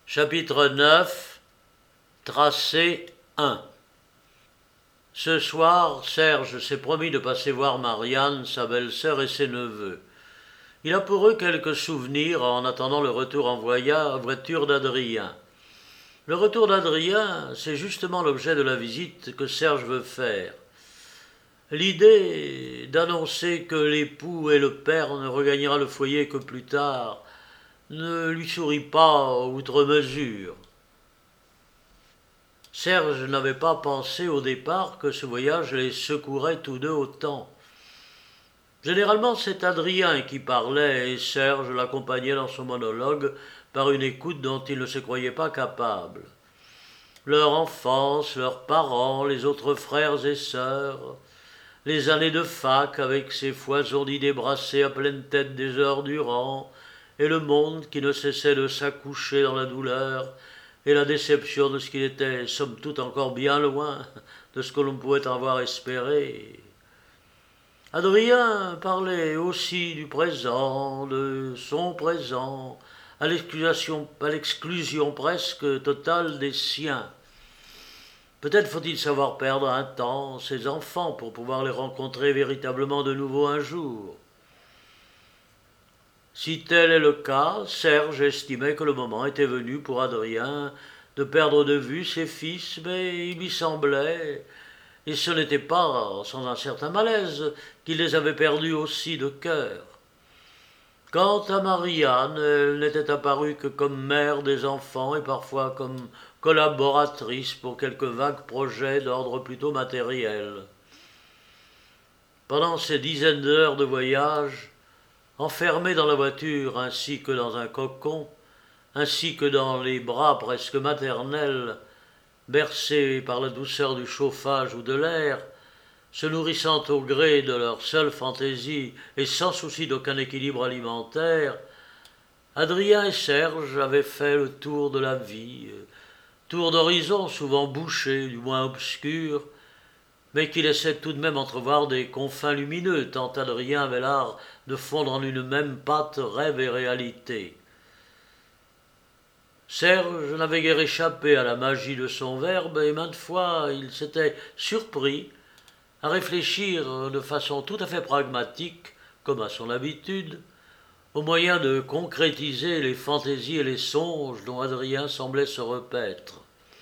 Chapitre 9, Tracé 1. Ce soir, Serge s'est promis de passer voir Marianne, sa belle-sœur et ses neveux. Il a pour eux quelques souvenirs en attendant le retour en voiture d'Adrien. Le retour d'Adrien, c'est justement l'objet de la visite que Serge veut faire. L'idée d'annoncer que l'époux et le père ne regagnera le foyer que plus tard ne lui sourit pas outre mesure. Serge n'avait pas pensé au départ que ce voyage les secouerait tous deux autant. Généralement, c'est Adrien qui parlait et Serge l'accompagnait dans son monologue par une écoute dont il ne se croyait pas capable. Leur enfance, leurs parents, les autres frères et sœurs, les années de fac avec ses foisons d'idées brassées à pleine tête des heures durant, et le monde qui ne cessait de s'accoucher dans la douleur, et la déception de ce qu'il était, somme toute, encore bien loin de ce que l'on pouvait avoir espéré. Adrien parlait aussi du présent, de son présent, à l'exclusion presque totale des siens. Peut-être faut-il savoir perdre un temps ses enfants pour pouvoir les rencontrer véritablement de nouveau un jour. Si tel est le cas, Serge estimait que le moment était venu pour Adrien de perdre de vue ses fils, mais il lui semblait, et ce n'était pas sans un certain malaise, qu'il les avait perdus aussi de cœur. Quant à Marianne, elle n'était apparue que comme mère des enfants et parfois comme collaboratrice pour quelques vagues projets d'ordre plutôt matériel. Pendant ces dizaines d'heures de voyage, enfermés dans la voiture ainsi que dans un cocon, ainsi que dans les bras presque maternels, bercés par la douceur du chauffage ou de l'air, se nourrissant au gré de leur seule fantaisie et sans souci d'aucun équilibre alimentaire, Adrien et Serge avaient fait le tour de la vie, tour d'horizon souvent bouché, du moins obscur, mais qui laissait tout de même entrevoir des confins lumineux, tant Adrien avait l'art de fondre en une même pâte rêve et réalité. Serge n'avait guère échappé à la magie de son verbe, et maintes fois il s'était surpris à réfléchir de façon tout à fait pragmatique, comme à son habitude, au moyen de concrétiser les fantaisies et les songes dont Adrien semblait se repaître.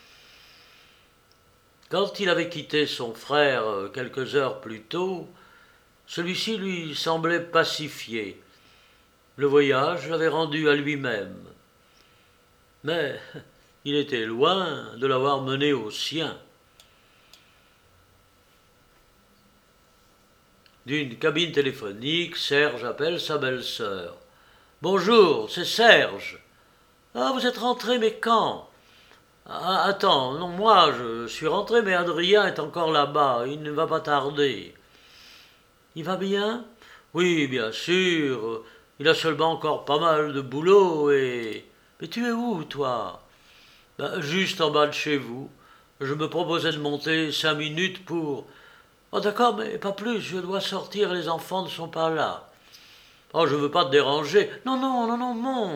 Quand il avait quitté son frère quelques heures plus tôt, celui-ci lui semblait pacifié. Le voyage l'avait rendu à lui-même. Mais il était loin de l'avoir mené au sien. D'une cabine téléphonique, Serge appelle sa belle-sœur. « Bonjour, c'est Serge. »« Ah, vous êtes rentré, mais quand ?»« Ah, attends, non, moi, je suis rentré, mais Adrien est encore là-bas, il ne va pas tarder. »« Il va bien ?»« Oui, bien sûr, il a seulement encore pas mal de boulot et... »« Mais tu es où, toi ?»« Juste en bas de chez vous. Je me proposais de monter 5 minutes pour... » « Oh d'accord, mais pas plus, je dois sortir, les enfants ne sont pas là. »« Oh, je veux pas te déranger. »« Non, non, non, non, monte. »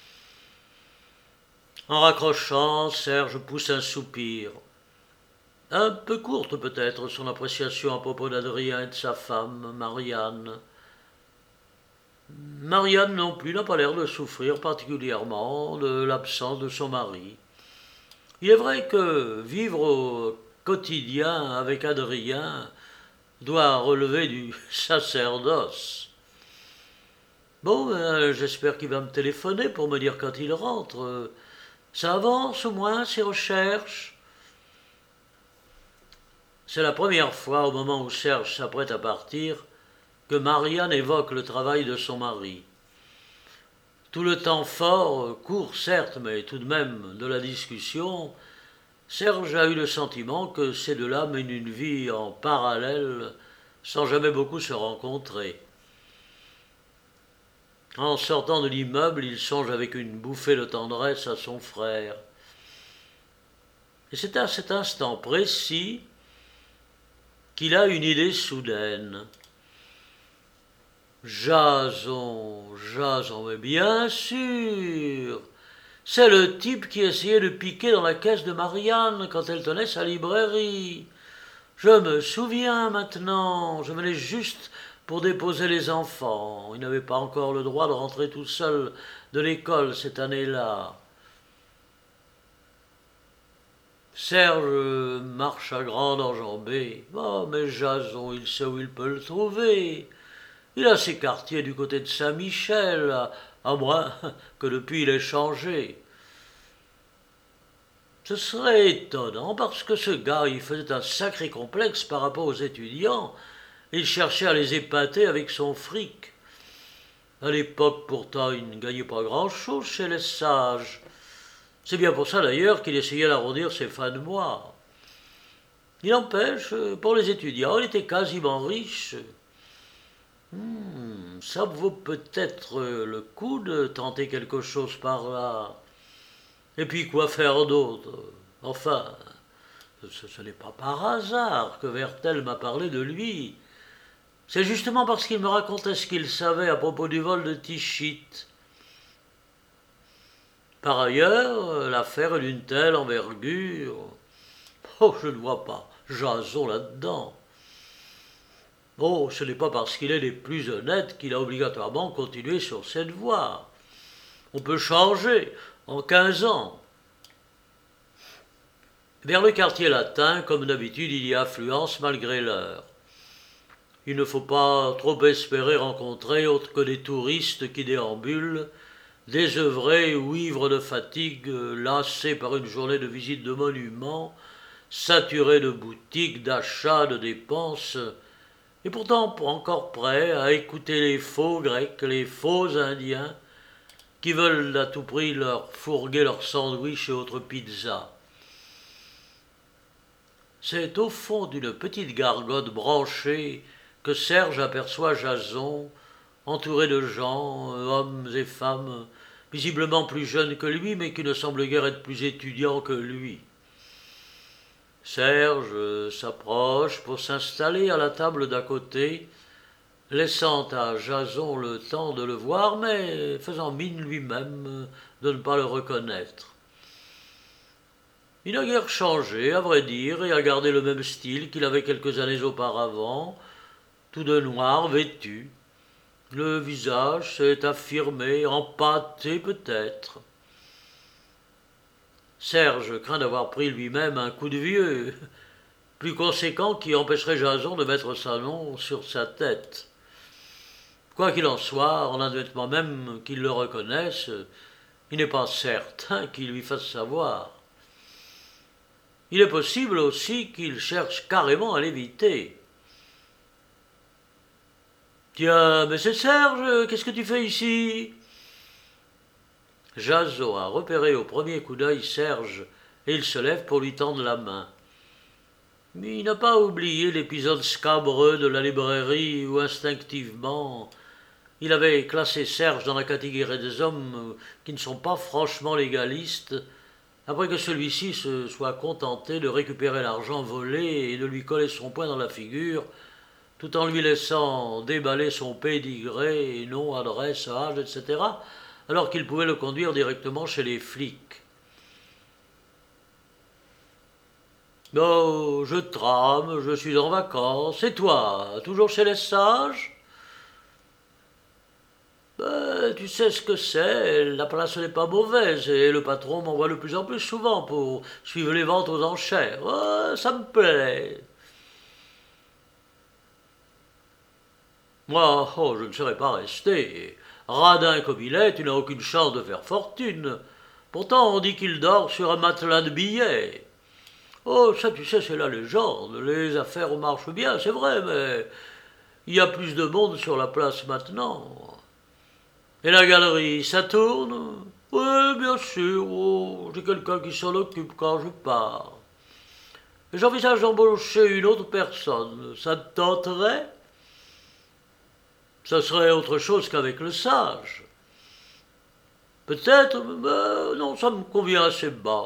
En raccrochant, Serge pousse un soupir. Un peu courte peut-être son appréciation à propos d'Adrien et de sa femme, Marianne. Marianne non plus n'a pas l'air de souffrir particulièrement de l'absence de son mari. Il est vrai que vivre au quotidien avec Adrien doit relever du sacerdoce. Bon, j'espère qu'il va me téléphoner pour me dire quand il rentre. Ça avance au moins, ses recherches? C'est la première fois, au moment où Serge s'apprête à partir, que Marianne évoque le travail de son mari. Tout le temps fort, court certes, mais tout de même de la discussion, Serge a eu le sentiment que ces deux-là mènent une vie en parallèle sans jamais beaucoup se rencontrer. En sortant de l'immeuble, il songe avec une bouffée de tendresse à son frère. Et c'est à cet instant précis qu'il a une idée soudaine. Jason, mais bien sûr, C'est le type qui essayait de piquer dans la caisse de Marianne quand elle tenait sa librairie. Je me souviens maintenant, je venais juste pour déposer les enfants. Ils n'avaient pas encore le droit de rentrer tout seuls de l'école cette année-là. Serge marche à grande enjambée. Oh, mais Jason, il sait où il peut le trouver. Il a ses quartiers du côté de Saint-Michel, à moins que depuis il ait changé. Ce serait étonnant parce que ce gars, il faisait un sacré complexe par rapport aux étudiants. Il cherchait à les épater avec son fric. À l'époque, pourtant, il ne gagnait pas grand-chose chez les sages. C'est bien pour ça d'ailleurs qu'il essayait d'arrondir ses fins de mois. Il empêche, pour les étudiants, il était quasiment riche. Ça vaut peut-être le coup de tenter quelque chose par là. Et puis quoi faire d'autre? Enfin, ce n'est pas par hasard que Vertel m'a parlé de lui. C'est justement parce qu'il me racontait ce qu'il savait à propos du vol de Tichit. Par ailleurs, l'affaire est d'une telle envergure. Oh, je ne vois pas Jason là-dedans. Oh, ce n'est pas parce qu'il est des plus honnêtes qu'il a obligatoirement continué sur cette voie. On peut changer en 15 ans. Vers le quartier latin, comme d'habitude, il y a affluence malgré l'heure. Il ne faut pas trop espérer rencontrer autre que des touristes qui déambulent, désœuvrés ou ivres de fatigue, lassés par une journée de visite de monuments, saturés de boutiques, d'achats, de dépenses, et pourtant encore prêts à écouter les faux Grecs, les faux Indiens, qui veulent à tout prix leur fourguer leurs sandwichs et autres pizzas. C'est au fond d'une petite gargote branchée que Serge aperçoit Jason, entouré de gens, hommes et femmes, visiblement plus jeunes que lui, mais qui ne semblent guère être plus étudiants que lui. Serge s'approche pour s'installer à la table d'à côté, laissant à Jason le temps de le voir, mais faisant mine lui-même de ne pas le reconnaître. Il n'a guère changé, à vrai dire, et a gardé le même style qu'il avait quelques années auparavant, tout de noir vêtu. Le visage s'est affirmé, empâté peut-être. Serge craint d'avoir pris lui-même un coup de vieux, plus conséquent qui empêcherait Jason de mettre son nom sur sa tête. Quoi qu'il en soit, en admettant même qu'il le reconnaisse, il n'est pas certain qu'il lui fasse savoir. Il est possible aussi qu'il cherche carrément à l'éviter. « Tiens, mais c'est Serge, qu'est-ce que tu fais ici ?» Jason a repéré au premier coup d'œil Serge et il se lève pour lui tendre la main. Mais il n'a pas oublié l'épisode scabreux de la librairie où instinctivement il avait classé Serge dans la catégorie des hommes qui ne sont pas franchement légalistes, après que celui-ci se soit contenté de récupérer l'argent volé et de lui coller son poing dans la figure, tout en lui laissant déballer son pédigré, nom, adresse, âge, etc., alors qu'il pouvait le conduire directement chez les flics. « Oh, je trame, je suis en vacances. Et toi, toujours chez les sages ?» Ben, tu sais ce que c'est, la place n'est pas mauvaise et le patron m'envoie de plus en plus souvent pour suivre les ventes aux enchères. Oh, ça me plaît. Moi, oh, je ne serais pas resté. Radin comme il est, tu n'as aucune chance de faire fortune. Pourtant, on dit qu'il dort sur un matelas de billets. Oh, ça, tu sais, c'est la légende. Les affaires marchent bien, c'est vrai, mais il y a plus de monde sur la place maintenant. Et la galerie, ça tourne? Oui, bien sûr. Oh, j'ai quelqu'un qui s'en occupe quand je pars. Et j'envisage d'embaucher une autre personne. Ça te tenterait? Ça serait autre chose qu'avec le sage. Peut-être, mais non, ça me convient assez bas.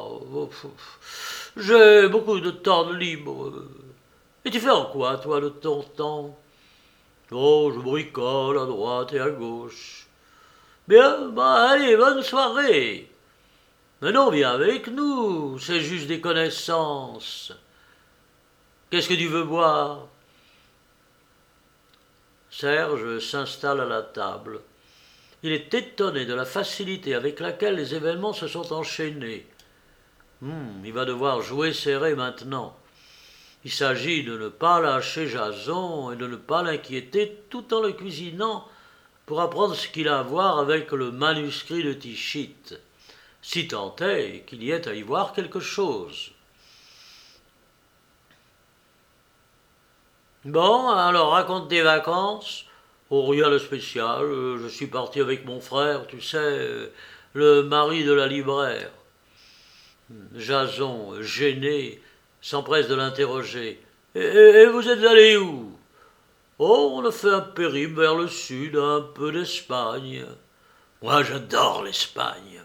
J'ai beaucoup de temps libre. Et tu fais en quoi, toi, de ton temps? Oh, je bricole à droite et à gauche. Bien, bah allez, bonne soirée. Mais non, viens avec nous, c'est juste des connaissances. Qu'est-ce que tu veux boire? Serge s'installe à la table. Il est étonné de la facilité avec laquelle les événements se sont enchaînés. Il va devoir jouer serré maintenant. Il s'agit de ne pas lâcher Jason et de ne pas l'inquiéter tout en le cuisinant pour apprendre ce qu'il a à voir avec le manuscrit de Tichit, si tant est qu'il y ait à y voir quelque chose. Bon, alors raconte tes vacances. Oh, rien de spécial, je suis parti avec mon frère, tu sais, le mari de la libraire. Jason, gêné, s'empresse de l'interroger. Et vous êtes allé où? Oh, on a fait un périple vers le sud, un peu d'Espagne. Moi, j'adore l'Espagne.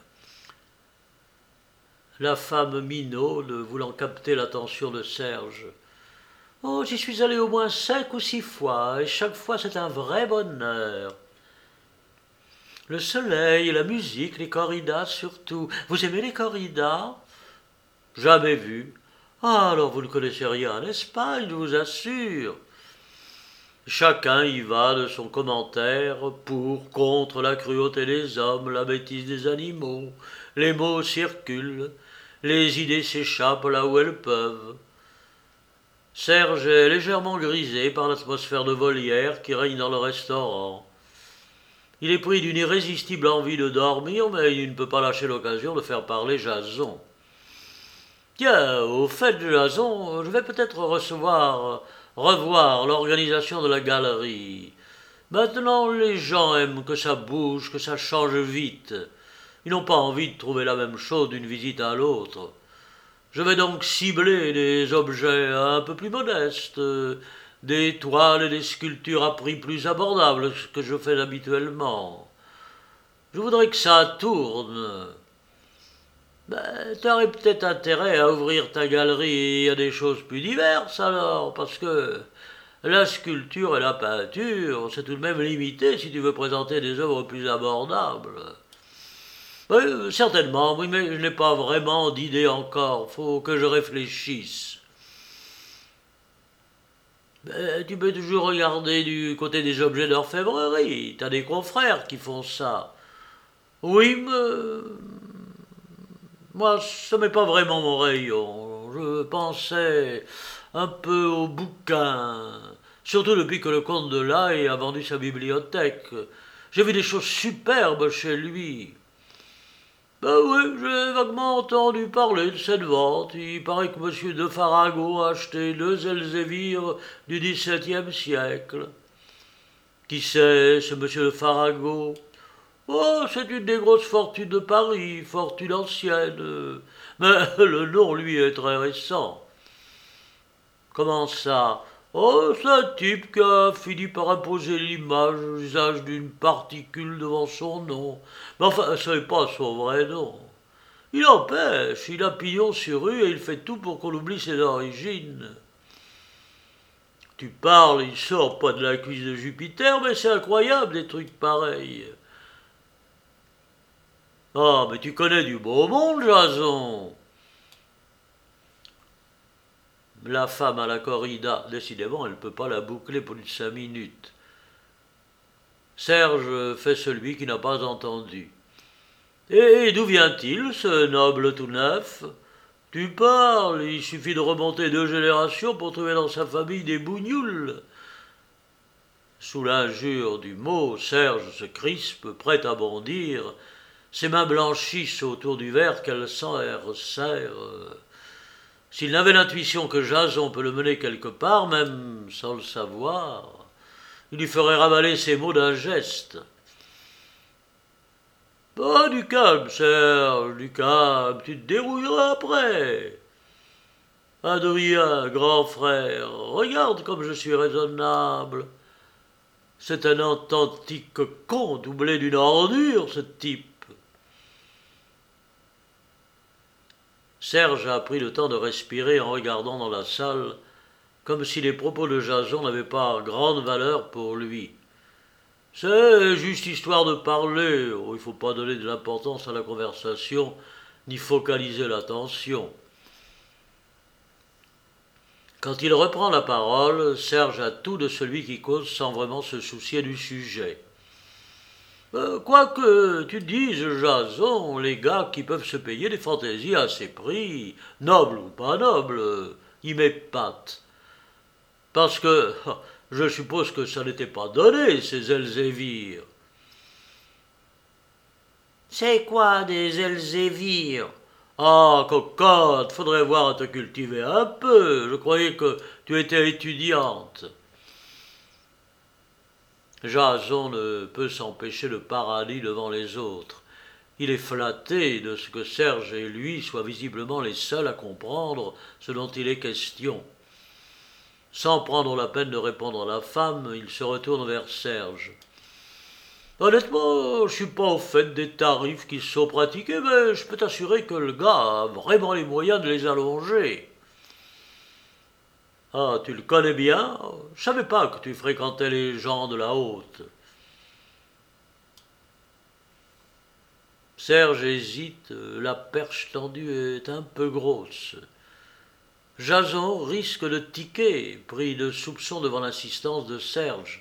La femme minaude, voulant capter l'attention de Serge. Oh, j'y suis allé au moins 5 ou 6 fois, et chaque fois c'est un vrai bonheur. Le soleil, la musique, les corridas surtout. Vous aimez les corridas? Jamais vu. Ah, alors vous ne connaissez rien en Espagne, je vous assure. Chacun y va de son commentaire pour, contre la cruauté des hommes, la bêtise des animaux. Les mots circulent, les idées s'échappent là où elles peuvent. Serge est légèrement grisé par l'atmosphère de volière qui règne dans le restaurant. Il est pris d'une irrésistible envie de dormir, mais il ne peut pas lâcher l'occasion de faire parler Jason. Tiens, au fait, Jason, je vais peut-être revoir l'organisation de la galerie. Maintenant, les gens aiment que ça bouge, que ça change vite. Ils n'ont pas envie de trouver la même chose d'une visite à l'autre. Je vais donc cibler des objets un peu plus modestes, des toiles et des sculptures à prix plus abordables, ce que je fais habituellement. Je voudrais que ça tourne. T'aurais peut-être intérêt à ouvrir ta galerie à des choses plus diverses alors, parce que la sculpture et la peinture, c'est tout de même limité si tu veux présenter des œuvres plus abordables. Oui, certainement, oui, mais je n'ai pas vraiment d'idée encore. Faut que je réfléchisse. Tu peux toujours regarder du côté des objets d'orfèvrerie. T'as des confrères qui font ça. Oui, mais moi, ce n'est pas vraiment mon rayon. Je pensais un peu aux bouquins. Surtout depuis que le comte de Laï a vendu sa bibliothèque. J'ai vu des choses superbes chez lui. Oui, j'ai vaguement entendu parler de cette vente. Il paraît que M. de Farago a acheté 2 Elzévirs du XVIIe siècle. Qui c'est, ce M. de Farago? Oh, c'est une des grosses fortunes de Paris, fortune ancienne. Mais le nom, lui, est très récent. Comment ça? Oh, c'est un type qui a fini par imposer l'usage d'une particule devant son nom. Mais enfin, ce n'est pas son vrai nom. Il empêche, il a pignon sur rue et il fait tout pour qu'on oublie ses origines. Tu parles, il sort pas de la cuisse de Jupiter, mais c'est incroyable des trucs pareils. Ah, mais tu connais du beau monde, Jason. La femme à la corrida, décidément, elle ne peut pas la boucler plus de 5 minutes. Serge fait celui qui n'a pas entendu. Et d'où vient-il, ce noble tout neuf? Tu parles, il suffit de remonter 2 générations pour trouver dans sa famille des bougnoules. Sous l'injure du mot, Serge se crispe, prêt à bondir. Ses mains blanchissent autour du verre qu'elle serre. S'il n'avait l'intuition que Jason peut le mener quelque part, même sans le savoir, il lui ferait ravaler ses mots d'un geste. Oh, du calme, Serge, du calme, tu te dérouilleras après. Adrien, grand frère, regarde comme je suis raisonnable. C'est un authentique con doublé d'une ordure, ce type. Serge a pris le temps de respirer en regardant dans la salle, comme si les propos de Jason n'avaient pas grande valeur pour lui. C'est juste histoire de parler. Oh, il ne faut pas donner de l'importance à la conversation, ni focaliser l'attention. Quand il reprend la parole, Serge a tout de celui qui cause sans vraiment se soucier du sujet. Quoi que tu dises, Jason, les gars qui peuvent se payer des fantaisies à ces prix, nobles ou pas nobles, y m'épatent. Parce que je suppose que ça n'était pas donné, ces Elzévirs. C'est quoi des Elzévirs? Ah, cocotte, faudrait voir à te cultiver un peu. Je croyais que tu étais étudiante. Jason ne peut s'empêcher de paradis devant les autres. Il est flatté de ce que Serge et lui soient visiblement les seuls à comprendre ce dont il est question. Sans prendre la peine de répondre à la femme, il se retourne vers Serge. Honnêtement, je suis pas au fait des tarifs qui sont pratiqués, mais je peux t'assurer que le gars a vraiment les moyens de les allonger. Ah, tu le connais bien? Je savais pas que tu fréquentais les gens de la haute. Serge hésite, la perche tendue est un peu grosse. Jason risque de tiquer, pris de soupçons devant l'insistance de Serge.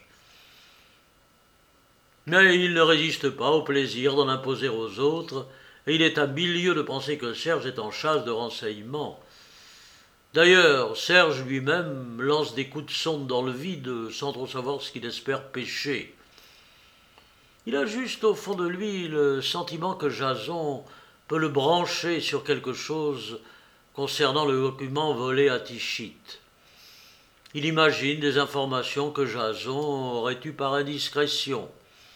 Mais il ne résiste pas au plaisir d'en imposer aux autres, et il est à milieu de penser que Serge est en chasse de renseignements. D'ailleurs, Serge lui-même lance des coups de sonde dans le vide sans trop savoir ce qu'il espère pêcher. Il a juste au fond de lui le sentiment que Jason peut le brancher sur quelque chose concernant le document volé à Tichit. Il imagine des informations que Jason aurait eues par indiscrétion.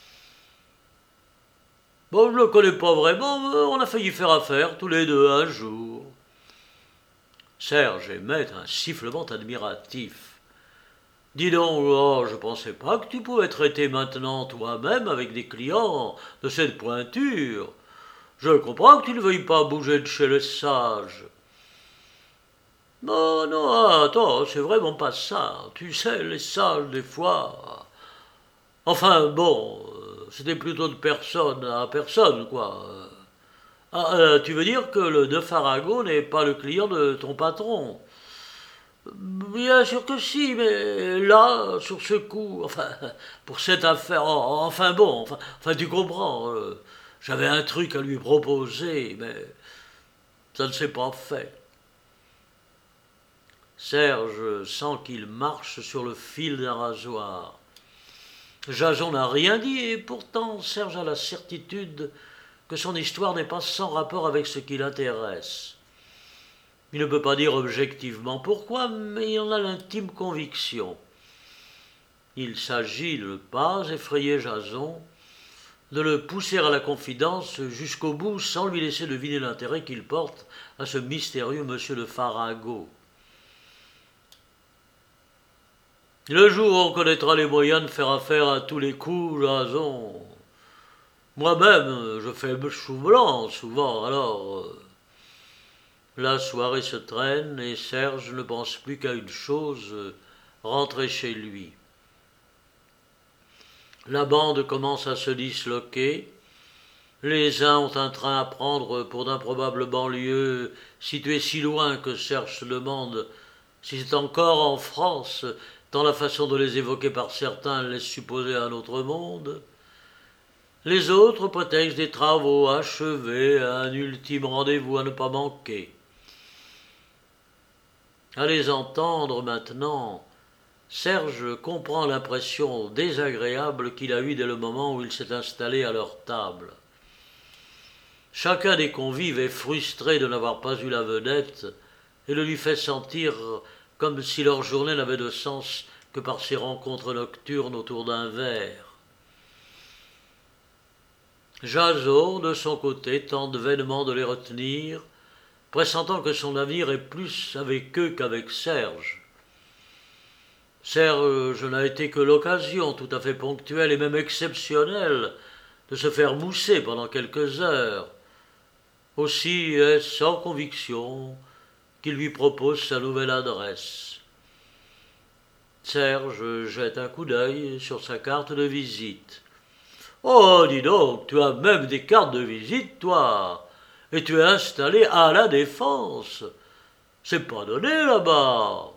Bon, je ne le connais pas vraiment, mais on a failli faire affaire tous les deux un jour. Serge émet un sifflement admiratif. Dis donc, oh, je pensais pas que tu pouvais traiter maintenant toi-même avec des clients de cette pointure. Je comprends que tu ne veuilles pas bouger de chez les sages. Non, non, attends, c'est vraiment pas ça. Tu sais, les sages, des fois... Enfin, bon, c'était plutôt de personne à personne, quoi. Tu veux dire que le de Farago n'est pas le client de ton patron? Bien sûr que si, mais là, sur ce coup, enfin, pour cette affaire, enfin bon, enfin tu comprends, j'avais un truc à lui proposer, mais ça ne s'est pas fait. Serge sent qu'il marche sur le fil d'un rasoir. Jason n'a rien dit, et pourtant Serge a la certitude que son histoire n'est pas sans rapport avec ce qui l'intéresse. Il ne peut pas dire objectivement pourquoi, mais il en a l'intime conviction. Il s'agit de ne pas effrayer Jason, de le pousser à la confidence jusqu'au bout sans lui laisser deviner l'intérêt qu'il porte à ce mystérieux monsieur de Farago. Le jour où on connaîtra les moyens de faire affaire à tous les coups, Jason... Moi-même, je fais chou blanc souvent, alors... La soirée se traîne et Serge ne pense plus qu'à une chose, rentrer chez lui. La bande commence à se disloquer. Les uns ont un train à prendre pour d'improbables banlieues situées si loin que Serge se demande si c'est encore en France, tant la façon de les évoquer par certains laisse supposer un autre monde. Les autres prétextent des travaux achevés, un ultime rendez-vous à ne pas manquer. À les entendre maintenant, Serge comprend l'impression désagréable qu'il a eue dès le moment où il s'est installé à leur table. Chacun des convives est frustré de n'avoir pas eu la vedette et le lui fait sentir comme si leur journée n'avait de sens que par ces rencontres nocturnes autour d'un verre. Jason, de son côté, tente vainement de les retenir, pressentant que son avenir est plus avec eux qu'avec Serge. Serge n'a été que l'occasion tout à fait ponctuelle et même exceptionnelle de se faire mousser pendant quelques heures. Aussi est-ce sans conviction qu'il lui propose sa nouvelle adresse. Serge jette un coup d'œil sur sa carte de visite. « Oh, dis donc, tu as même des cartes de visite, toi. et tu es installé à la Défense. C'est pas donné là-bas.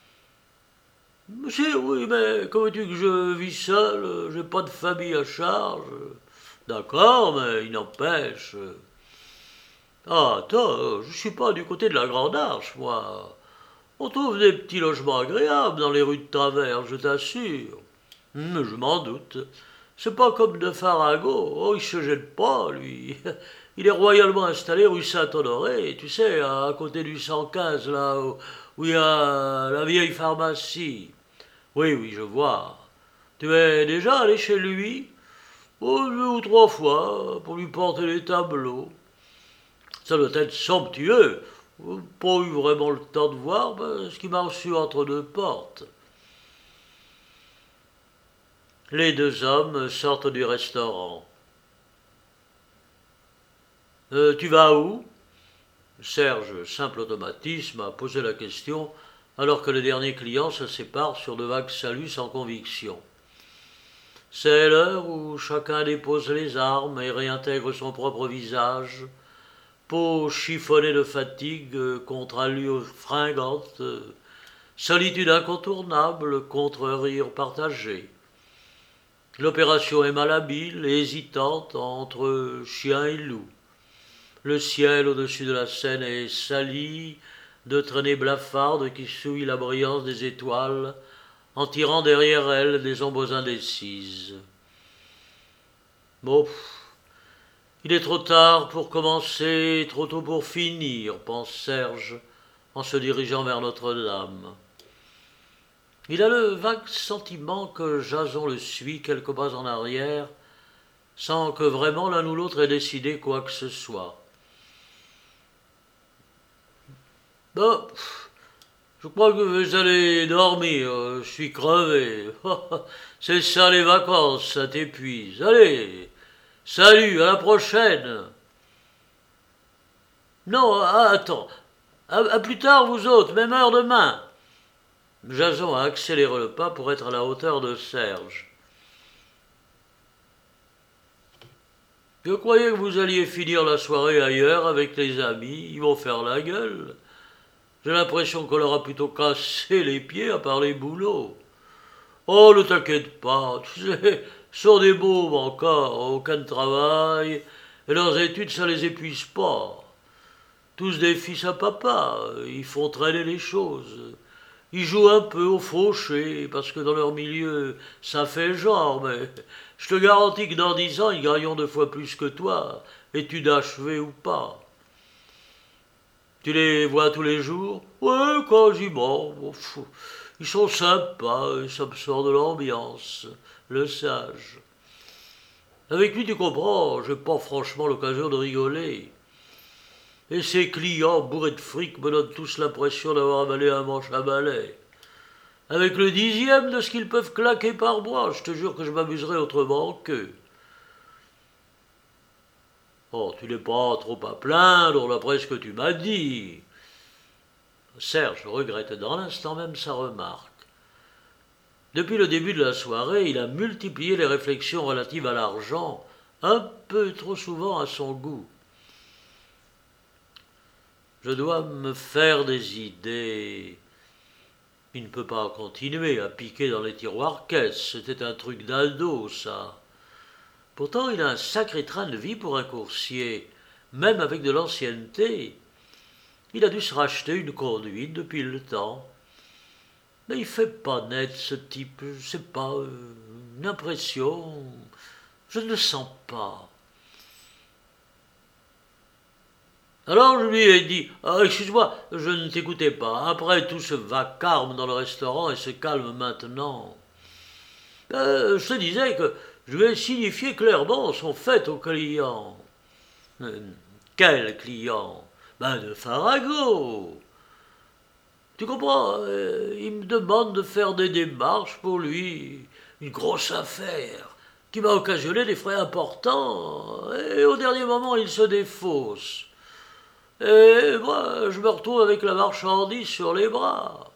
Si, oui, mais comment veux-tu que je vis seul, j'ai pas de famille à charge. D'accord, mais il n'empêche. Ah, attends, je suis pas du côté de la Grande Arche, moi. On trouve des petits logements agréables dans les rues de travers, je t'assure. Je m'en doute. C'est pas comme de Farago. Oh, il se gêne pas, lui. Il est royalement installé rue Saint-Honoré, tu sais, à côté du 115, là où il y a la vieille pharmacie. Oui, oui, je vois. Tu es déjà allé chez lui? Oh, 2 ou 3 fois, pour lui porter les tableaux. Ça doit être somptueux. Pas eu vraiment le temps de voir, parce qu'il m'a reçu entre 2 portes. Les 2 hommes sortent du restaurant. Tu vas où? Serge, simple automatisme, a posé la question alors que le dernier client se sépare sur de vagues saluts sans conviction. C'est l'heure où chacun dépose les armes et réintègre son propre visage, peau chiffonnée de fatigue contre allure fringante, solitude incontournable contre rire partagé. L'opération est malhabile et hésitante entre chien et loup. Le ciel au-dessus de la Seine est sali de traînées blafardes qui souillent la brillance des étoiles en tirant derrière elles des ombres indécises. Bon, il est trop tard pour commencer, trop tôt pour finir, pense Serge en se dirigeant vers Notre-Dame. Il a le vague sentiment que Jason le suit quelques pas en arrière, sans que vraiment l'un ou l'autre ait décidé quoi que ce soit. Bon, je crois que vous allez dormir, je suis crevé. C'est ça les vacances, ça t'épuise. Allez, salut, à la prochaine. Non, attends, à plus tard vous autres, même heure demain. Jason a accéléré le pas pour être à la hauteur de Serge. Je croyais que vous alliez finir la soirée ailleurs avec les amis, ils vont faire la gueule. J'ai l'impression qu'on leur a plutôt cassé les pieds à part les boulots. Oh, ne t'inquiète pas, tu sais, ce sont des mômes encore, aucun travail, et leurs études, ça les épuise pas. Tous des fils à papa, ils font traîner les choses. Ils jouent un peu au fauché, parce que dans leur milieu, ça fait genre, mais je te garantis que dans 10 ans, ils gagneront 2 fois plus que toi, études achevées ou pas. Tu les vois tous les jours? Ouais, quasiment. Ils sont sympas, ça me sort de l'ambiance. Le sage. Avec lui, tu comprends, j'ai pas franchement l'occasion de rigoler. Et ces clients bourrés de fric me donnent tous l'impression d'avoir avalé un manche à balai. Avec le 10e de ce qu'ils peuvent claquer par mois, je te jure que je m'amuserai autrement qu'eux. Oh, tu n'es pas trop à plaindre d'après ce que tu m'as dit. Serge regrette dans l'instant même sa remarque. Depuis le début de la soirée, il a multiplié les réflexions relatives à l'argent, un peu trop souvent à son goût. Je dois me faire des idées. Il ne peut pas continuer à piquer dans les tiroirs caisses, c'était un truc d'ado, ça. Pourtant, il a un sacré train de vie pour un coursier, même avec de l'ancienneté. Il a dû se racheter une conduite depuis le temps. Mais il fait pas net, ce type. C'est pas une impression. Je ne le sens pas. Alors je lui ai dit, excuse-moi, je ne t'écoutais pas. Après tout ce vacarme dans le restaurant et ce calme maintenant. Je te disais que je vais signifier clairement son fait au client. Quel client? De Farago. Tu comprends? Il me demande de faire des démarches pour lui. Une grosse affaire qui m'a occasionné des frais importants. Et au dernier moment, il se défausse. Et moi, je me retrouve avec la marchandise sur les bras.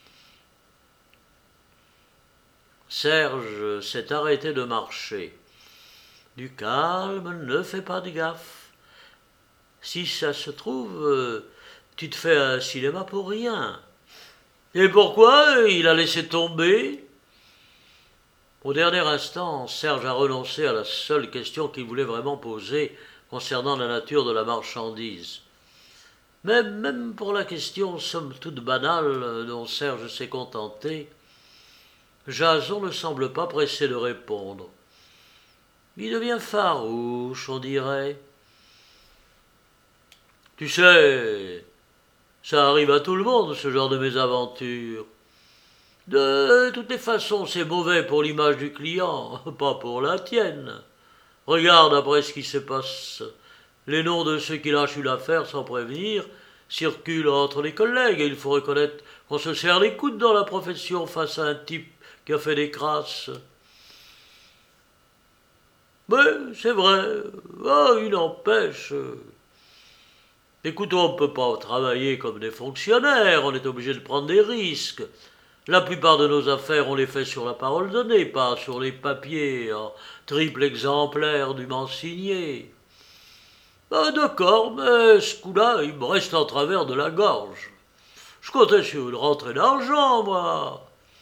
Serge s'est arrêté de marcher. Du calme, ne fais pas de gaffe. Si ça se trouve, tu te fais un cinéma pour rien. Et pourquoi il a laissé tomber? Au dernier instant, Serge a renoncé à la seule question qu'il voulait vraiment poser concernant la nature de la marchandise. Mais même pour la question somme toute banale dont Serge s'est contenté, Jason ne semble pas pressé de répondre. Il devient farouche, on dirait. Tu sais, ça arrive à tout le monde, ce genre de mésaventure. De toutes les façons, c'est mauvais pour l'image du client, pas pour la tienne. Regarde après ce qui se passe. Les noms de ceux qui lâchent une affaire sans prévenir circulent entre les collègues et il faut reconnaître qu'on se serre les coudes dans la profession face à un type qui a fait des crasses. Mais c'est vrai, il n'empêche. Écoute, on ne peut pas travailler comme des fonctionnaires, on est obligé de prendre des risques. La plupart de nos affaires, on les fait sur la parole donnée, pas sur les papiers en triple exemplaire dûment signés. D'accord, mais ce coup-là, il me reste en travers de la gorge. Je comptais sur une rentrée d'argent, moi.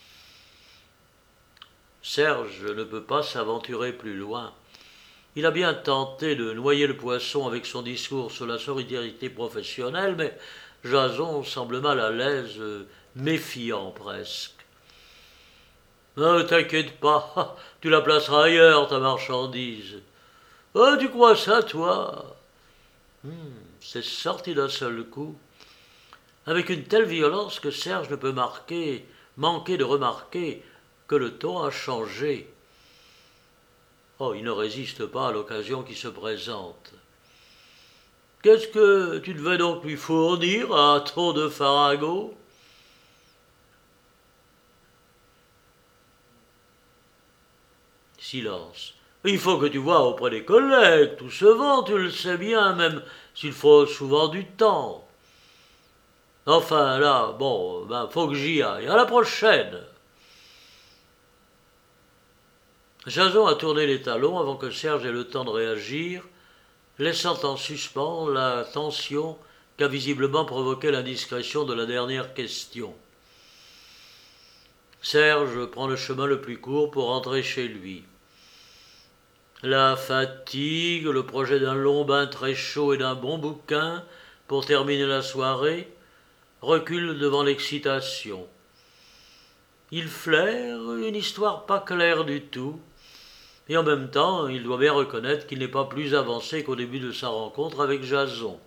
Serge ne peut pas s'aventurer plus loin. Il a bien tenté de noyer le poisson avec son discours sur la solidarité professionnelle, mais Jason semble mal à l'aise, méfiant presque. Ne t'inquiète pas, tu la placeras ailleurs, ta marchandise. Tu crois ça, toi? C'est sorti d'un seul coup, avec une telle violence que Serge ne peut manquer de remarquer que le ton a changé. Il ne résiste pas à l'occasion qui se présente. Qu'est-ce que tu devais donc lui fournir à ton de Farago? Silence. Il faut que tu vois auprès des collègues, tout se vend, tu le sais bien, même s'il faut souvent du temps. Enfin, là, faut que j'y aille. À la prochaine. Jason a tourné les talons avant que Serge ait le temps de réagir, laissant en suspens la tension qu'a visiblement provoqué l'indiscrétion de la dernière question. Serge prend le chemin le plus court pour rentrer chez lui. La fatigue, le projet d'un long bain très chaud et d'un bon bouquin pour terminer la soirée reculent devant l'excitation. Il flaire une histoire pas claire du tout, et en même temps, il doit bien reconnaître qu'il n'est pas plus avancé qu'au début de sa rencontre avec Jason.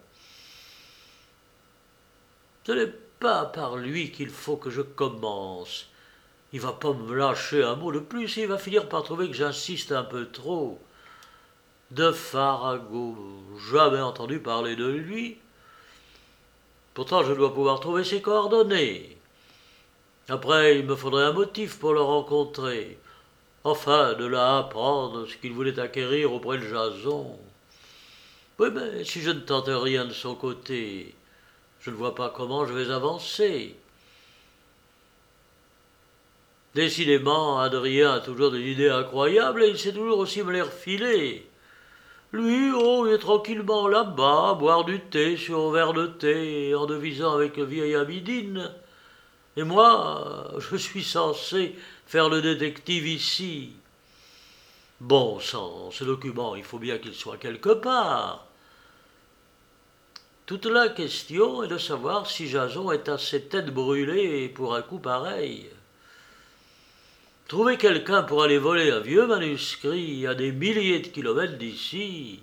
Ce n'est pas par lui qu'il faut que je commence. Il va pas me lâcher un mot de plus et il va finir par trouver que j'insiste un peu trop. De Farago, jamais entendu parler de lui. Pourtant, je dois pouvoir trouver ses coordonnées. Après, il me faudrait un motif pour le rencontrer. Enfin, de là apprendre ce qu'il voulait acquérir auprès de Jason. Oui, mais si je ne tente rien de son côté, je ne vois pas comment je vais avancer. Décidément, Adrien a toujours des idées incroyables et il sait toujours aussi me les refiler. Lui, il est tranquillement là-bas, à boire du thé sur un verre de thé, en devisant avec le vieil Abidine. Et moi, je suis censé faire le détective ici. Bon sang, ce document, il faut bien qu'il soit quelque part. Toute la question est de savoir si Jason est assez tête brûlée pour un coup pareil. Trouver quelqu'un pour aller voler un vieux manuscrit à des milliers de kilomètres d'ici,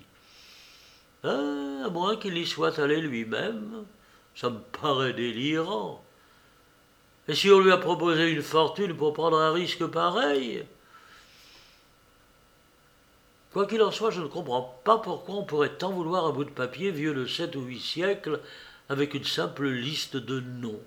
à moins qu'il y soit allé lui-même, ça me paraît délirant. Et si on lui a proposé une fortune pour prendre un risque pareil? Quoi qu'il en soit, je ne comprends pas pourquoi on pourrait tant vouloir un bout de papier vieux de 7 ou 8 siècles avec une simple liste de noms.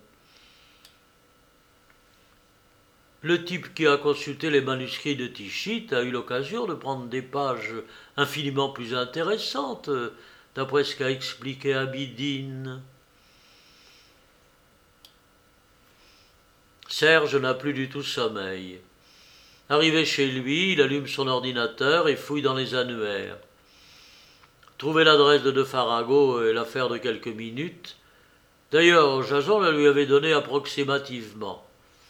Le type qui a consulté les manuscrits de Tichit a eu l'occasion de prendre des pages infiniment plus intéressantes, d'après ce qu'a expliqué Abidine. Serge n'a plus du tout sommeil. Arrivé chez lui, il allume son ordinateur et fouille dans les annuaires. Trouver l'adresse de Farago est l'affaire de quelques minutes. D'ailleurs, Jason la lui avait donnée approximativement.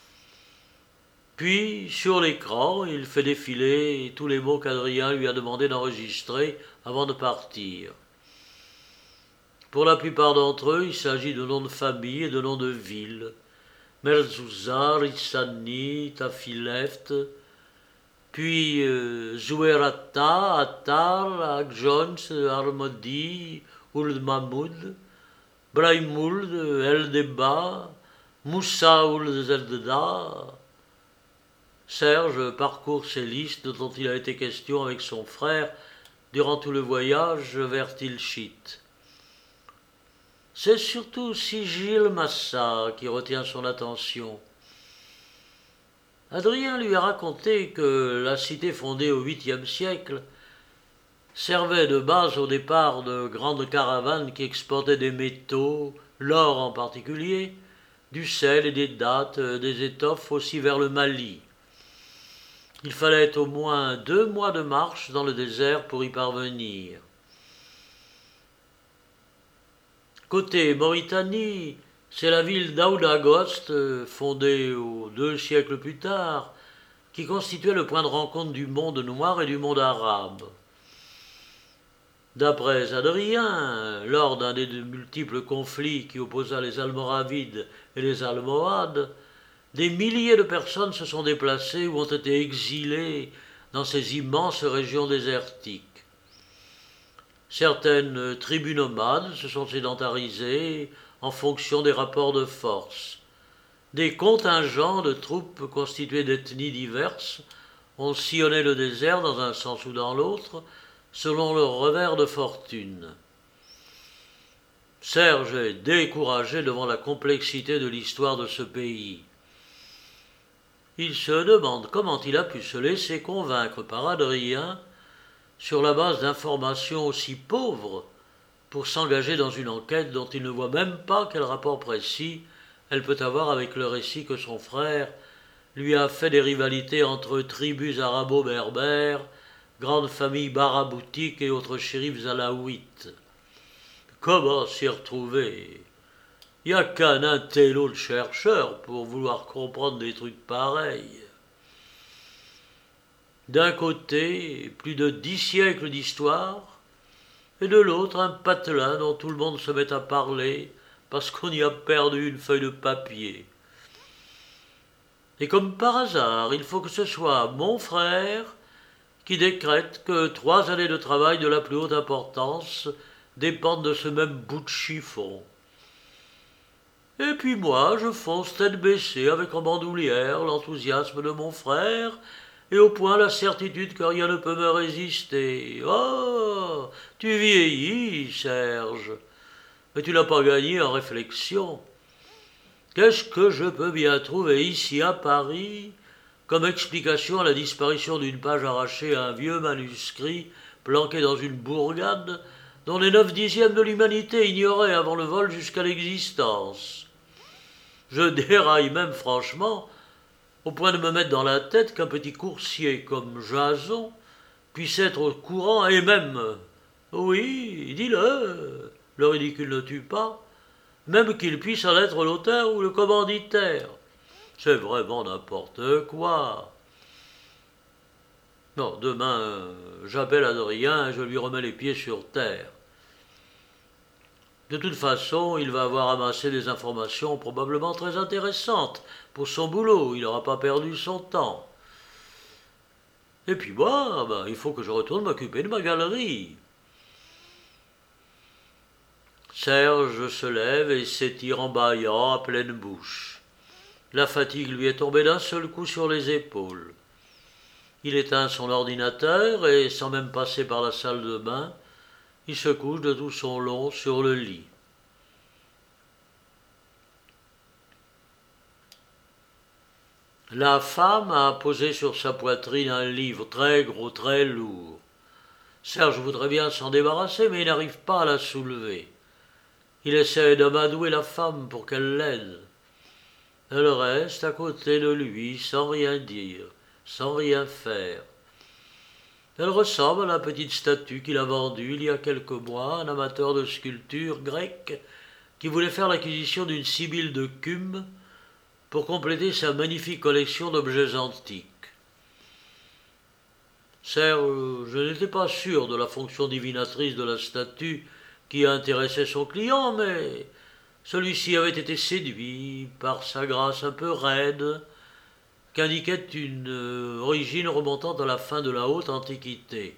Puis, sur l'écran, il fait défiler tous les mots qu'Adrien lui a demandé d'enregistrer avant de partir. Pour la plupart d'entre eux, il s'agit de noms de famille et de noms de villes. Merzouza, Rissani, Tafileft, puis Zouerata, Attar, Akjones, Armodi, Ould Mahmoud, Brahimould, Eldeba, Moussa Ould Zeldda. Serge parcourt ces listes dont il a été question avec son frère durant tout le voyage vers Tilchit. C'est surtout Sigil Massa qui retient son attention. Adrien lui a raconté que la cité fondée au 8e siècle servait de base au départ de grandes caravanes qui exportaient des métaux, l'or en particulier, du sel et des dattes, des étoffes aussi vers le Mali. Il fallait au moins 2 mois de marche dans le désert pour y parvenir. Côté Mauritanie, c'est la ville d'Aoudaghost, fondée 2 siècles plus tard, qui constituait le point de rencontre du monde noir et du monde arabe. D'après Adrien, lors d'un des multiples conflits qui opposa les Almoravides et les Almohades, des milliers de personnes se sont déplacées ou ont été exilées dans ces immenses régions désertiques. Certaines tribus nomades se sont sédentarisées en fonction des rapports de force. Des contingents de troupes constitués d'ethnies diverses ont sillonné le désert dans un sens ou dans l'autre, selon leur revers de fortune. Serge est découragé devant la complexité de l'histoire de ce pays. Il se demande comment il a pu se laisser convaincre par Adrien, sur la base d'informations aussi pauvres, pour s'engager dans une enquête dont il ne voit même pas quel rapport précis elle peut avoir avec le récit que son frère lui a fait des rivalités entre tribus arabo-berbères, grandes familles baraboutiques et autres shérifs alaouites. Comment s'y retrouver? Il n'y a qu'un intello de chercheur pour vouloir comprendre des trucs pareils. D'un côté, plus de 10 siècles d'histoire, et de l'autre, un patelin dont tout le monde se met à parler parce qu'on y a perdu une feuille de papier. Et comme par hasard, il faut que ce soit mon frère qui décrète que 3 années de travail de la plus haute importance dépendent de ce même bout de chiffon. Et puis moi, je fonce tête baissée avec en bandoulière l'enthousiasme de mon frère et au point la certitude que rien ne peut me résister. Oh, tu vieillis, Serge, mais tu n'as pas gagné en réflexion. Qu'est-ce que je peux bien trouver ici à Paris comme explication à la disparition d'une page arrachée à un vieux manuscrit planqué dans une bourgade dont les 9/10 de l'humanité ignoraient avant le vol jusqu'à l'existence? Je déraille même franchement, au point de me mettre dans la tête qu'un petit coursier comme Jason puisse être au courant et même, oui, dis-le, le ridicule ne tue pas, même qu'il puisse en être l'auteur ou le commanditaire. C'est vraiment n'importe quoi. Non, demain, j'appelle Adrien et je lui remets les pieds sur terre. De toute façon, il va avoir amassé des informations probablement très intéressantes pour son boulot, il n'aura pas perdu son temps. Et puis moi, il faut que je retourne m'occuper de ma galerie. Serge se lève et s'étire en bâillant à pleine bouche. La fatigue lui est tombée d'un seul coup sur les épaules. Il éteint son ordinateur et, sans même passer par la salle de bain, il se couche de tout son long sur le lit. La femme a posé sur sa poitrine un livre très gros, très lourd. Serge voudrait bien s'en débarrasser, mais il n'arrive pas à la soulever. Il essaie d'amadouer la femme pour qu'elle l'aide. Elle reste à côté de lui sans rien dire, sans rien faire. Elle ressemble à la petite statue qu'il a vendue il y a quelques mois à un amateur de sculpture grec qui voulait faire l'acquisition d'une sibylle de Cumes pour compléter sa magnifique collection d'objets antiques. Serge, je n'étais pas sûr de la fonction divinatrice de la statue qui intéressait son client, mais celui-ci avait été séduit par sa grâce un peu raide, qu'indiquait une origine remontant à la fin de la haute Antiquité.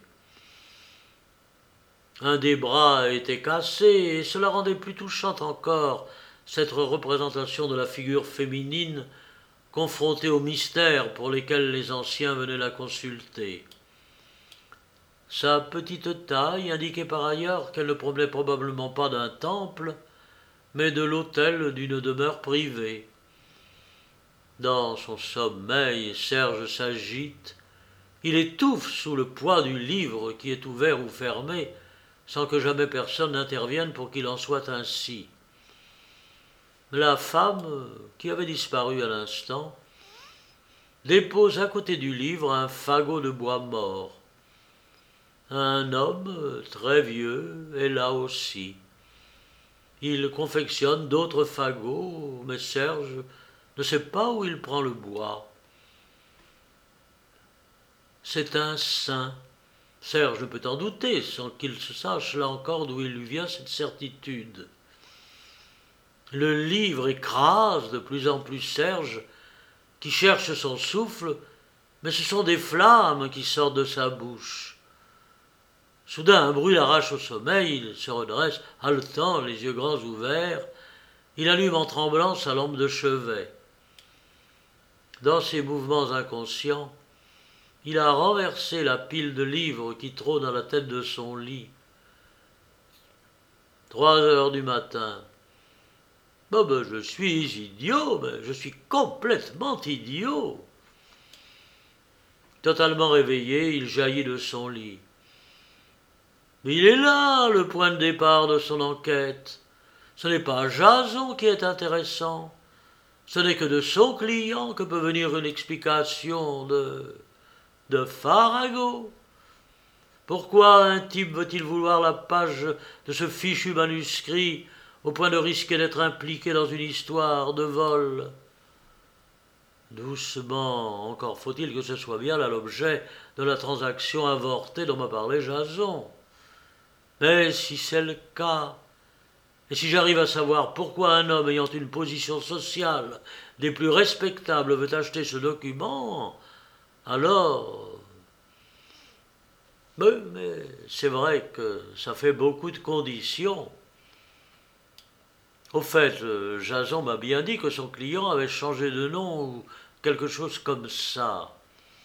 Un des bras était cassé, et cela rendait plus touchante encore cette représentation de la figure féminine confrontée aux mystères pour lesquels les anciens venaient la consulter. Sa petite taille indiquait par ailleurs qu'elle ne provenait probablement pas d'un temple, mais de l'autel d'une demeure privée. Dans son sommeil, Serge s'agite. Il étouffe sous le poids du livre qui est ouvert ou fermé, sans que jamais personne n'intervienne pour qu'il en soit ainsi. La femme, qui avait disparu à l'instant, dépose à côté du livre un fagot de bois mort. Un homme très vieux est là aussi. Il confectionne d'autres fagots, mais Serge ne sait pas où il prend le bois. C'est un saint. Serge ne peut en douter, sans qu'il se sache là encore d'où il lui vient cette certitude. Le livre écrase de plus en plus Serge, qui cherche son souffle, mais ce sont des flammes qui sortent de sa bouche. Soudain, un bruit l'arrache au sommeil, il se redresse, haletant, les yeux grands ouverts. Il allume en tremblant sa lampe de chevet. Dans ses mouvements inconscients, il a renversé la pile de livres qui trône à la tête de son lit. 3 heures du matin. Je suis idiot, je suis complètement idiot. Totalement réveillé, il jaillit de son lit. Mais il est là, le point de départ de son enquête. Ce n'est pas Jason qui est intéressant. Ce n'est que de son client que peut venir une explication de Farago. Pourquoi un type veut-il vouloir la page de ce fichu manuscrit au point de risquer d'être impliqué dans une histoire de vol? Doucement, encore faut-il que ce soit bien là l'objet de la transaction avortée dont m'a parlé Jason. Mais si c'est le cas, et si j'arrive à savoir pourquoi un homme ayant une position sociale des plus respectables veut acheter ce document, alors... Mais c'est vrai que ça fait beaucoup de conditions. Au fait, Jason m'a bien dit que son client avait changé de nom ou quelque chose comme ça.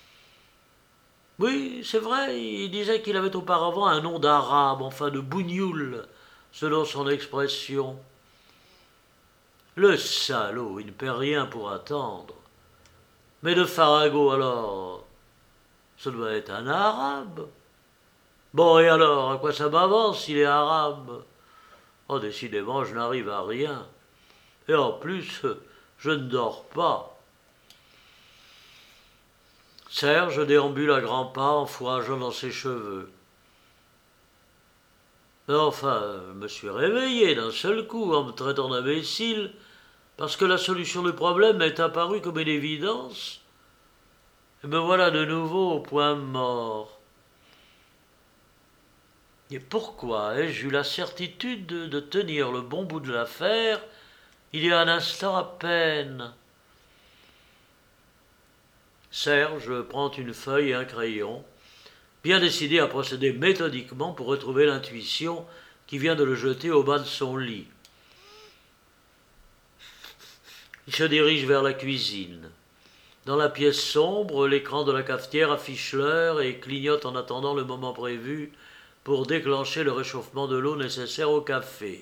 Oui, c'est vrai, il disait qu'il avait auparavant un nom d'arabe, enfin de bougnoul, selon son expression. Le salaud, il ne paie rien pour attendre. Mais de Farago alors, ce doit être un arabe. Bon, et alors, à quoi ça m'avance s'il est arabe? Oh, décidément, je n'arrive à rien. Et en plus, je ne dors pas. Serge déambule à grands pas en fourrageant dans ses cheveux. Mais enfin, je me suis réveillé d'un seul coup en me traitant d'imbécile parce que la solution du problème m'est apparue comme une évidence. Et me voilà de nouveau au point mort. Et pourquoi ai-je eu la certitude de tenir le bon bout de l'affaire il y a un instant à peine? Serge prend une feuille et un crayon, bien décidé à procéder méthodiquement pour retrouver l'intuition qui vient de le jeter au bas de son lit. Il se dirige vers la cuisine. Dans la pièce sombre, l'écran de la cafetière affiche l'heure et clignote en attendant le moment prévu pour déclencher le réchauffement de l'eau nécessaire au café.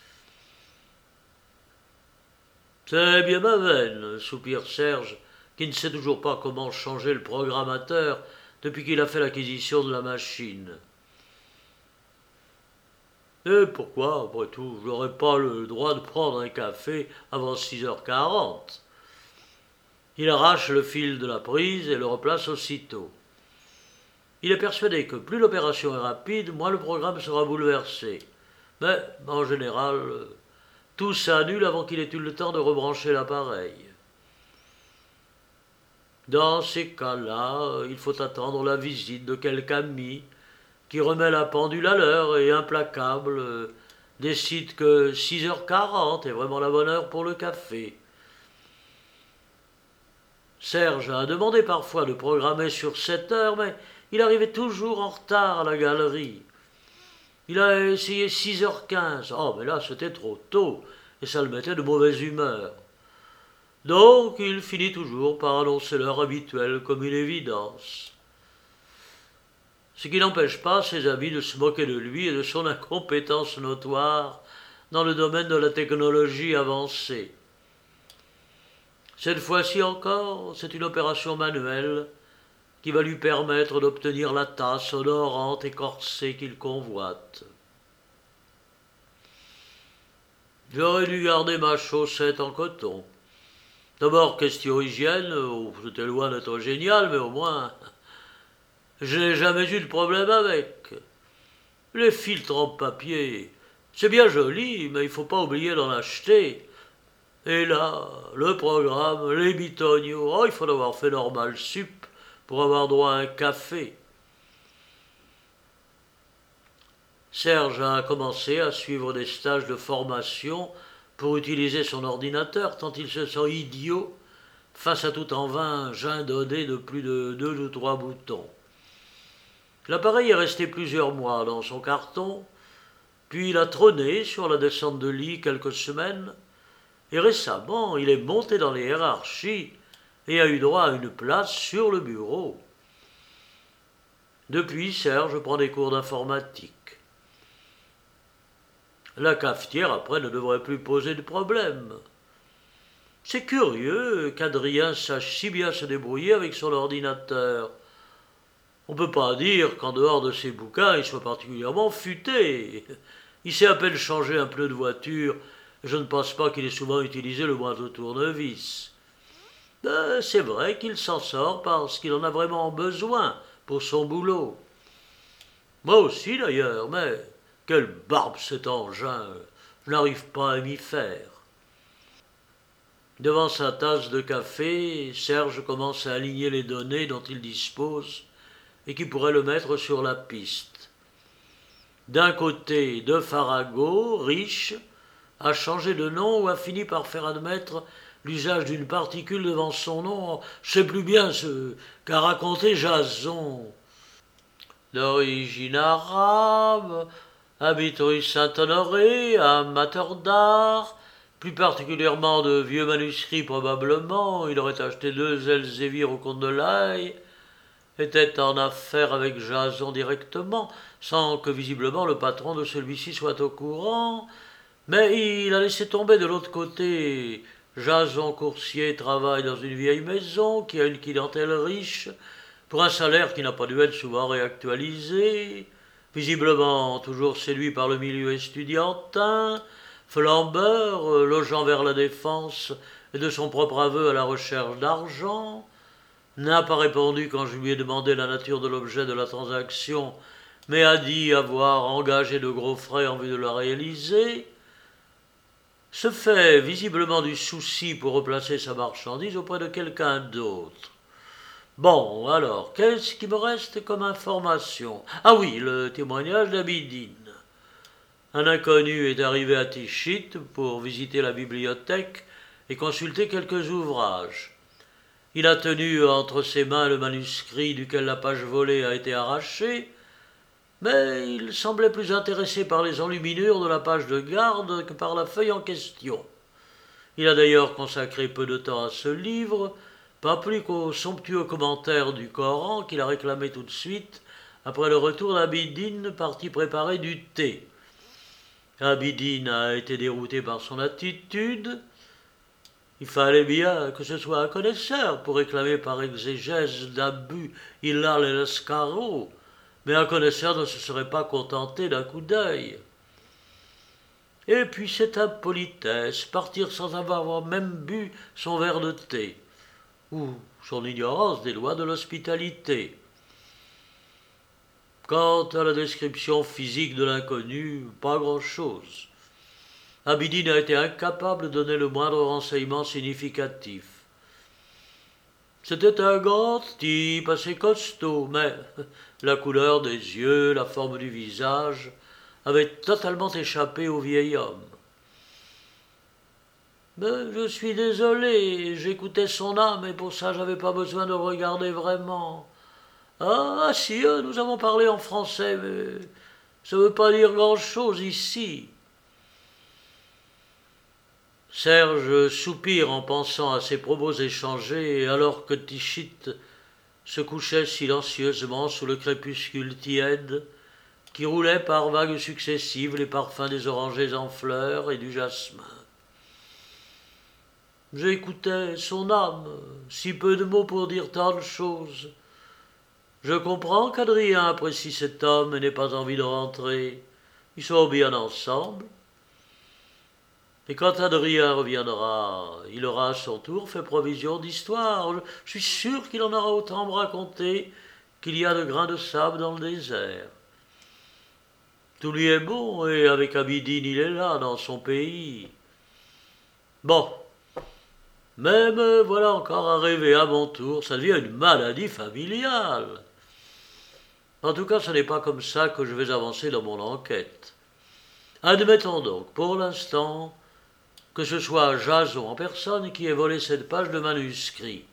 C'est bien ma veine, soupire Serge, qui ne sait toujours pas comment changer le programmateur depuis qu'il a fait l'acquisition de la machine. Et pourquoi, après tout, je n'aurais pas le droit de prendre un café avant 6h40 ? Il arrache le fil de la prise et le replace aussitôt. Il est persuadé que plus l'opération est rapide, moins le programme sera bouleversé. Mais, en général, tout s'annule avant qu'il ait eu le temps de rebrancher l'appareil. Dans ces cas-là, il faut attendre la visite de quelque ami qui remet la pendule à l'heure et implacable décide que 6h40 est vraiment la bonne heure pour le café. Serge a demandé parfois de programmer sur 7 heures, mais il arrivait toujours en retard à la galerie. Il a essayé 6h15. Oh, mais là, c'était trop tôt, et ça le mettait de mauvaise humeur. Donc, il finit toujours par annoncer l'heure habituelle comme une évidence. Ce qui n'empêche pas ses amis de se moquer de lui et de son incompétence notoire dans le domaine de la technologie avancée. Cette fois-ci encore, c'est une opération manuelle qui va lui permettre d'obtenir la tasse odorante et corsée qu'il convoite. J'aurais dû garder ma chaussette en coton. D'abord, question hygiène, c'était loin d'être génial, mais au moins, je n'ai jamais eu de problème avec. Les filtres en papier, c'est bien joli, mais il ne faut pas oublier d'en acheter. Et là, le programme, les bitognos, oh, il faut avoir fait normal sup pour avoir droit à un café. Serge a commencé à suivre des stages de formation pour utiliser son ordinateur, tant il se sent idiot face à tout en vain gindonné de plus de 2 ou 3 boutons. L'appareil est resté plusieurs mois dans son carton, puis il a trôné sur la descente de lit quelques semaines, et récemment il est monté dans les hiérarchies et a eu droit à une place sur le bureau. Depuis, Serge prend des cours d'informatique. La cafetière, après, ne devrait plus poser de problème. C'est curieux qu'Adrien sache si bien se débrouiller avec son ordinateur. On ne peut pas dire qu'en dehors de ses bouquins, il soit particulièrement futé. Il sait à peine changer un pneu de voiture, et je ne pense pas qu'il ait souvent utilisé le moindre tournevis. C'est vrai qu'il s'en sort parce qu'il en a vraiment besoin pour son boulot. Moi aussi d'ailleurs, mais quelle barbe cet engin, je n'arrive pas à m'y faire. Devant sa tasse de café, Serge commence à aligner les données dont il dispose et qui pourraient le mettre sur la piste. D'un côté, De Farago, riche, a changé de nom ou a fini par faire admettre l'usage d'une particule devant son nom. Je sais plus bien ce qu'a raconté Jason. D'origine arabe, habite rue Saint-Honoré, amateur d'art, plus particulièrement de vieux manuscrits probablement. Il aurait acheté 2 Elzévir au compte de l'Aille, était en affaire avec Jason directement, sans que visiblement le patron de celui-ci soit au courant, mais il a laissé tomber de l'autre côté. Jason Coursier travaille dans une vieille maison qui a une clientèle riche, pour un salaire qui n'a pas dû être souvent réactualisé, visiblement toujours séduit par le milieu estudiantin, flambeur, logeant vers la défense et de son propre aveu à la recherche d'argent, n'a pas répondu quand je lui ai demandé la nature de l'objet de la transaction, mais a dit avoir engagé de gros frais en vue de la réaliser, se fait visiblement du souci pour replacer sa marchandise auprès de quelqu'un d'autre. Bon, alors, qu'est-ce qui me reste comme information? Ah oui, le témoignage d'Abidine. Un inconnu est arrivé à Tichit pour visiter la bibliothèque et consulter quelques ouvrages. Il a tenu entre ses mains le manuscrit duquel la page volée a été arrachée, mais il semblait plus intéressé par les enluminures de la page de garde que par la feuille en question. Il a d'ailleurs consacré peu de temps à ce livre, pas plus qu'au somptueux commentaire du Coran qu'il a réclamé tout de suite après le retour d'Abidine parti préparer du thé. Abidine a été dérouté par son attitude. Il fallait bien que ce soit un connaisseur pour réclamer par exégèse d'Abu Hilal el-Ascaro, mais un connaisseur ne se serait pas contenté d'un coup d'œil. Et puis cette impolitesse, partir sans avoir même bu son verre de thé, ou son ignorance des lois de l'hospitalité. Quant à la description physique de l'inconnu, pas grand-chose. Abidine a été incapable de donner le moindre renseignement significatif. C'était un grand type, assez costaud, mais la couleur des yeux, la forme du visage avaient totalement échappé au vieil homme. Mais je suis désolé, j'écoutais son âme et pour ça j'avais pas besoin de regarder vraiment. Ah, si, nous avons parlé en français, mais ça ne veut pas dire grand-chose ici. Serge soupire en pensant à ces propos échangés, alors que Tichit se couchait silencieusement sous le crépuscule tiède, qui roulait par vagues successives les parfums des orangers en fleurs et du jasmin. J'écoutais son âme, si peu de mots pour dire tant de choses. Je comprends qu'Adrien apprécie cet homme et n'ait pas envie de rentrer. Ils sont bien ensemble. Et quand Adrien reviendra, il aura à son tour fait provision d'histoire. Je suis sûr qu'il en aura autant à me raconter qu'il y a de grains de sable dans le désert. Tout lui est bon, et avec Abidine il est là, dans son pays. Bon, mais me voilà encore à rêver à mon tour, ça devient une maladie familiale. En tout cas, ce n'est pas comme ça que je vais avancer dans mon enquête. Admettons donc, pour l'instant, que ce soit Jason en personne qui ait volé cette page de manuscrit.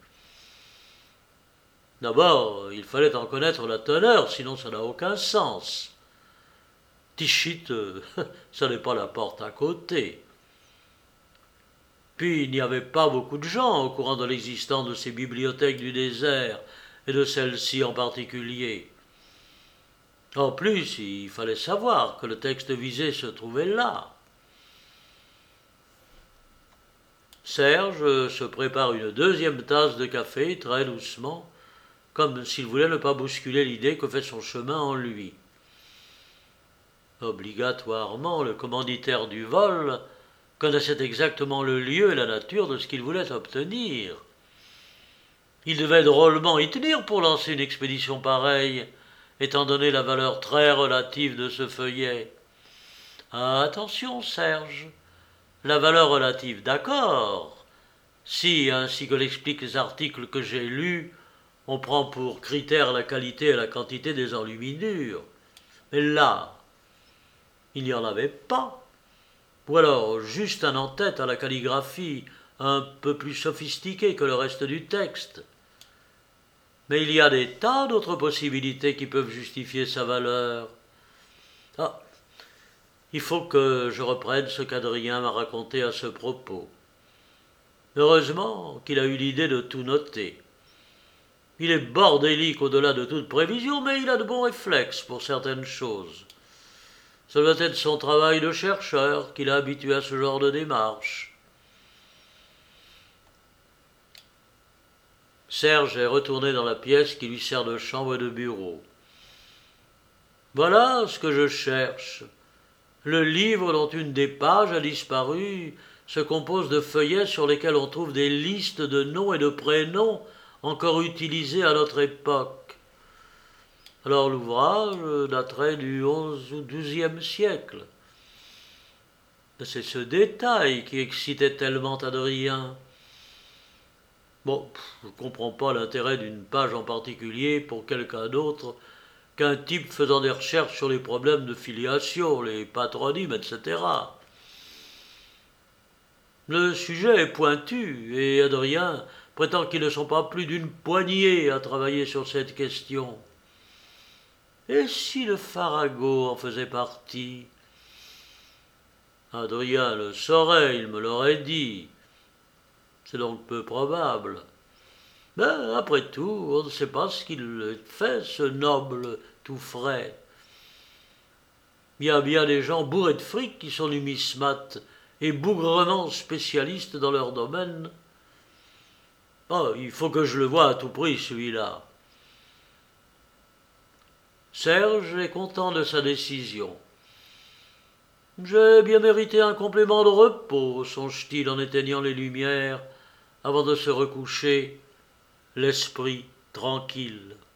D'abord, il fallait en connaître la teneur, sinon ça n'a aucun sens. Tichit, ça n'est pas la porte à côté. Puis il n'y avait pas beaucoup de gens au courant de l'existence de ces bibliothèques du désert, et de celle-ci en particulier. En plus, il fallait savoir que le texte visé se trouvait là. Serge se prépare une deuxième tasse de café, très doucement, comme s'il voulait ne pas bousculer l'idée que fait son chemin en lui. Obligatoirement, le commanditaire du vol connaissait exactement le lieu et la nature de ce qu'il voulait obtenir. Il devait drôlement y tenir pour lancer une expédition pareille, étant donné la valeur très relative de ce feuillet. Attention, Serge, la valeur relative, d'accord, si, ainsi que l'expliquent les articles que j'ai lus, on prend pour critère la qualité et la quantité des enluminures. Mais là, il n'y en avait pas. Ou alors juste un en-tête à la calligraphie, un peu plus sophistiqué que le reste du texte. Mais il y a des tas d'autres possibilités qui peuvent justifier sa valeur. Ah, il faut que je reprenne ce qu'Adrien m'a raconté à ce propos. Heureusement qu'il a eu l'idée de tout noter. Il est bordélique au-delà de toute prévision, mais il a de bons réflexes pour certaines choses. Ça doit être son travail de chercheur qui l'a habitué à ce genre de démarche. Serge est retourné dans la pièce qui lui sert de chambre et de bureau. Voilà ce que je cherche. Le livre dont une des pages a disparu se compose de feuillets sur lesquels on trouve des listes de noms et de prénoms encore utilisés à notre époque. Alors l'ouvrage daterait du XI ou XIIe siècle. C'est ce détail qui excitait tellement Adrien. Bon, je ne comprends pas l'intérêt d'une page en particulier pour quelqu'un d'autre qu'un type faisant des recherches sur les problèmes de filiation, les patronymes, etc. Le sujet est pointu, et Adrien prétend qu'ils ne sont pas plus d'une poignée à travailler sur cette question. Et si le Farago en faisait partie? Adrien le saurait, il me l'aurait dit. C'est donc peu probable. Mais après tout, on ne sait pas ce qu'il fait, ce noble tout frais. Il y a bien des gens bourrés de fric qui sont numismates et bougrement spécialistes dans leur domaine. Oh, il faut que je le voie à tout prix, celui-là. Serge est content de sa décision. J'ai bien mérité un complément de repos, songe-t-il en éteignant les lumières, avant de se recoucher, l'esprit tranquille.